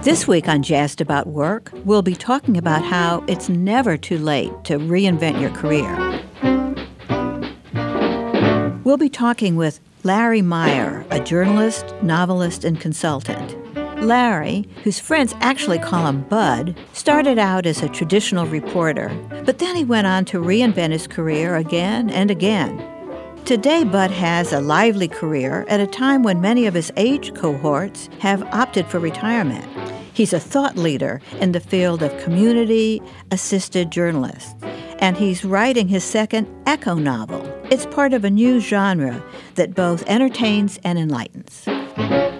This week on Jazzed About Work, we'll be talking about how it's never too late to reinvent your career. We'll be talking with Larry Meyer, a journalist, novelist, and consultant. Larry, whose friends actually call him Bud, started out as a traditional reporter, but then he went on to reinvent his career again and again. Today, Bud has a lively career at a time when many of his age cohorts have opted for retirement. He's a thought leader in the field of community-assisted journalists, and he's writing his second echo novel. It's part of a new genre that both entertains and enlightens.